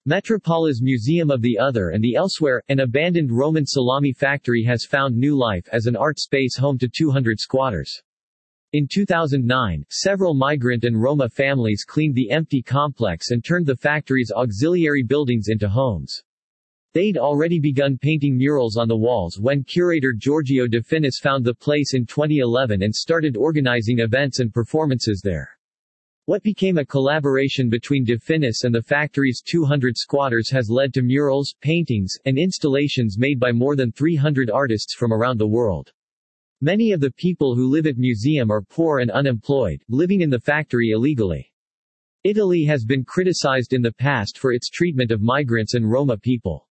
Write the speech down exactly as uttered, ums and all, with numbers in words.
Metropolis Museum of the Other and the Elsewhere, an abandoned Roman salami factory has found new life as an art space home to two hundred squatters. In two thousand nine, several migrant and Roma families cleaned the empty complex and turned the factory's auxiliary buildings into homes. They'd already begun painting murals on the walls when curator Giorgio De Finis found the place in twenty eleven and started organizing events and performances there. What became a collaboration between De Finis and the factory's two hundred squatters has led to murals, paintings, and installations made by more than three hundred artists from around the world. Many of the people who live at museum are poor and unemployed, living in the factory illegally. Italy has been criticized in the past for its treatment of migrants and Roma people.